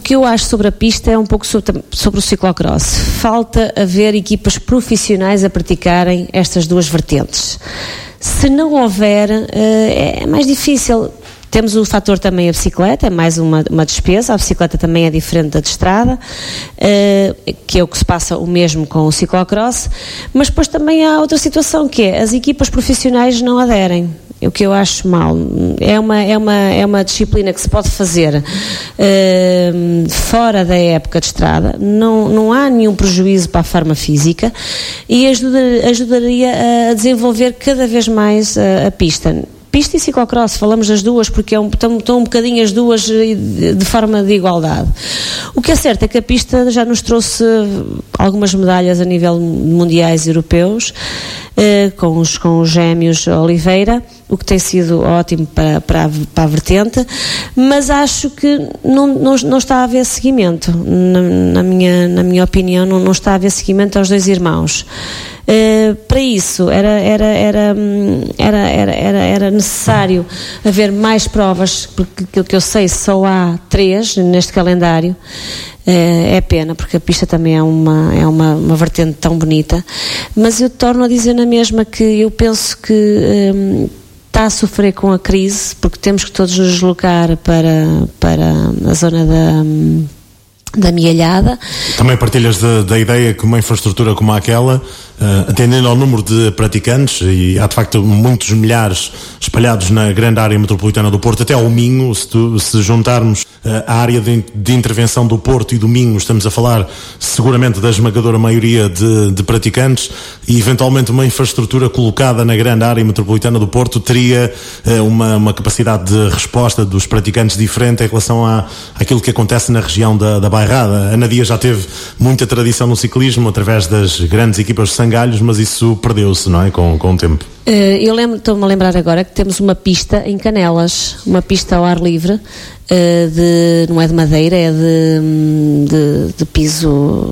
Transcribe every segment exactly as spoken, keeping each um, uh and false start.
que eu acho sobre a pista é um pouco sobre, sobre o ciclocross. Falta haver equipas profissionais a praticarem estas duas vertentes. Se não houver, é mais difícil. Temos o fator também a bicicleta, é mais uma, uma despesa. A bicicleta também é diferente da de estrada, uh, que é o que se passa o mesmo com o ciclocross, mas depois também há outra situação, que é as equipas profissionais não aderem. O que eu acho mal. É uma, é uma, é uma disciplina que se pode fazer uh, fora da época de estrada, não, não há nenhum prejuízo para a forma física e ajuda, ajudaria a desenvolver cada vez mais a, a pista. Pista e ciclocross, falamos das duas porque é um, estão, estão um bocadinho as duas de, de forma de igualdade. O que é certo é que a pista já nos trouxe algumas medalhas a nível mundiais e europeus, eh, com, os, com os gêmeos Oliveira, o que tem sido ótimo para, para, a, para a vertente, mas acho que não, não, não está a haver seguimento, na, na, minha, na minha opinião, não, não está a haver seguimento aos dois irmãos. Uh, para isso era, era, era, era, era, era, era necessário haver mais provas, porque aquilo que eu sei só há três neste calendário. Uh, é pena, porque a pista também é uma, é uma, uma vertente tão bonita, mas eu torno a dizer na mesma que eu penso que um, está a sofrer com a crise, porque temos que todos nos deslocar para, para a zona da... da Mialhada. Também partilhas da, da ideia que uma infraestrutura como aquela, uh, atendendo ao número de praticantes, e há de facto muitos milhares espalhados na grande área metropolitana do Porto, até ao Minho, se, tu, se juntarmos uh, a área de, de intervenção do Porto e do Minho, estamos a falar seguramente da esmagadora maioria de, de praticantes, e eventualmente uma infraestrutura colocada na grande área metropolitana do Porto teria uh, uma, uma capacidade de resposta dos praticantes diferente em relação à, àquilo que acontece na região da, da Bairrada. A Anadia já teve muita tradição no ciclismo através das grandes equipas de sangalhos, mas isso perdeu-se, não é? Com, com o tempo. Uh, eu lembro, estou-me a lembrar agora que temos uma pista em Canelas, uma pista ao ar livre, uh, de, não é de madeira, é de, de, de piso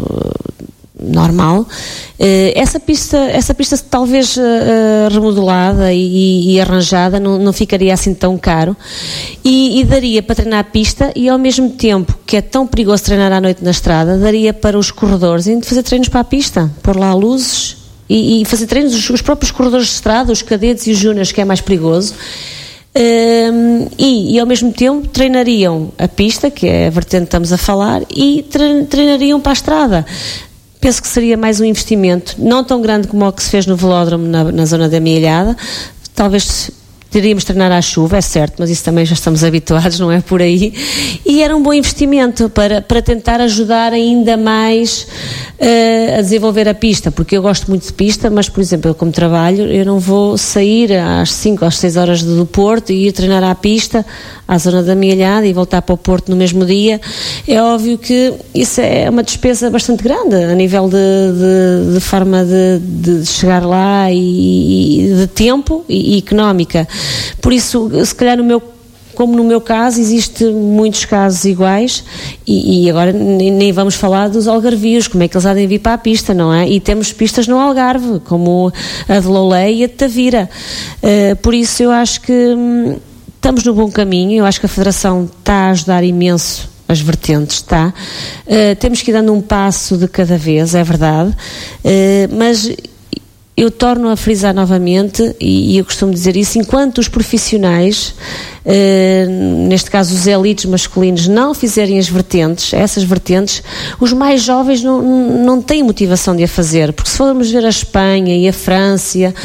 normal. Uh, essa pista, essa pista talvez uh, remodelada e, e arranjada não, não ficaria assim tão caro e, e daria para treinar a pista, e ao mesmo tempo que é tão perigoso treinar à noite na estrada, daria para os corredores e fazer treinos para a pista, pôr lá luzes e, e fazer treinos os, os próprios corredores de estrada, os cadetes e os júniores, que é mais perigoso. Um, e, e ao mesmo tempo treinariam a pista, que é a vertente que estamos a falar, e tre- treinariam para a estrada. Penso que seria mais um investimento, não tão grande como o que se fez no velódromo na, na zona da Mialhada. Talvez teríamos de treinar à chuva, é certo, mas isso também já estamos habituados, não é por aí. E era um bom investimento para, para tentar ajudar ainda mais uh, a desenvolver a pista, porque eu gosto muito de pista, mas, por exemplo, eu como trabalho, eu não vou sair às cinco, às seis horas do Porto e ir treinar à pista, à zona da Mialhada, e voltar para o Porto no mesmo dia. É óbvio que isso é uma despesa bastante grande, a nível de, de, de forma de, de chegar lá e, e de tempo e, e económica. Por isso, se calhar no meu, como no meu caso, existe muitos casos iguais, e, e agora nem vamos falar dos algarvios, como é que eles há de vir para a pista, não é? E temos pistas no Algarve, como a de Loulé e a de Tavira. Uh, por isso eu acho que hum, estamos no bom caminho. Eu acho que a Federação está a ajudar imenso as vertentes, está. Uh, temos que ir dando um passo de cada vez, é verdade, uh, mas eu torno a frisar novamente, e, e eu costumo dizer isso, enquanto os profissionais, eh, neste caso os elites masculinos, não fizerem as vertentes, essas vertentes, os mais jovens não, não têm motivação de a fazer, porque se formos ver a Espanha e a França eh,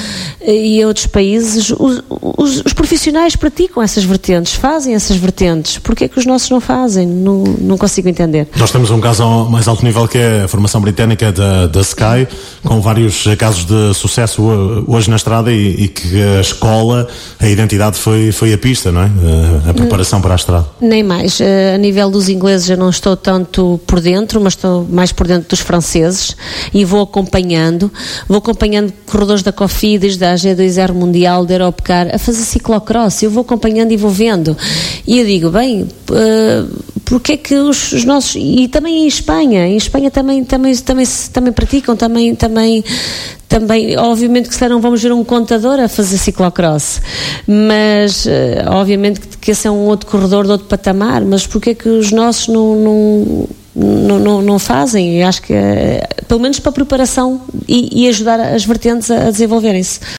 e outros países, os, os, os profissionais praticam essas vertentes, fazem essas vertentes. Porquê é que os nossos não fazem? Não, não consigo entender. Nós temos um caso ao mais alto nível, que é a formação britânica da, da Sky, com vários casos de sucesso hoje na estrada, e, e que a escola, a identidade foi, foi a pista, não é? A, a preparação para a estrada. Nem mais. A nível dos ingleses eu não estou tanto por dentro, mas estou mais por dentro dos franceses, e vou acompanhando, vou acompanhando corredores da Cofidis, da A G dois R Mundial, da Europcar, a fazer ciclocross. Eu vou acompanhando e vou vendo. E eu digo, bem, uh, porque é que os, os nossos, e também em Espanha, em Espanha também, também, também, também praticam, também, também, também, obviamente que se não vamos ver um contador a fazer ciclocross, mas obviamente que esse é um outro corredor de outro patamar, mas porque é que os nossos não, não, não, não, não fazem? Eu acho que, pelo menos para a preparação e, e ajudar as vertentes a, a desenvolverem-se.